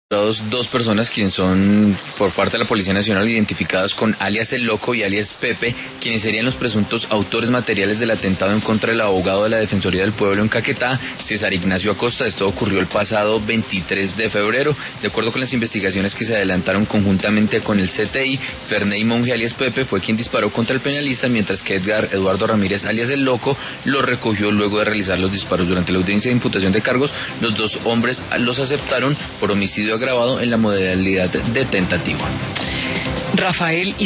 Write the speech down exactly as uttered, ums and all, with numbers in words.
Dos personas quienes son por parte de la Policía Nacional identificadas con alias El Loco y alias Pepe, quienes serían los presuntos autores materiales del atentado en contra del abogado de la Defensoría del Pueblo en Caquetá, César Ignacio Acosta. Esto ocurrió el pasado veintitrés de febrero. De acuerdo con las investigaciones que se adelantaron conjuntamente con el C T I, Ferney Monge alias Pepe fue quien disparó contra el penalista, mientras que Edgar Eduardo Ramírez alias El Loco lo recogió luego de realizar los disparos. Durante la audiencia de imputación de cargos, los dos hombres los aceptaron por homicidio agravado en la modalidad de tentativa. Rafael,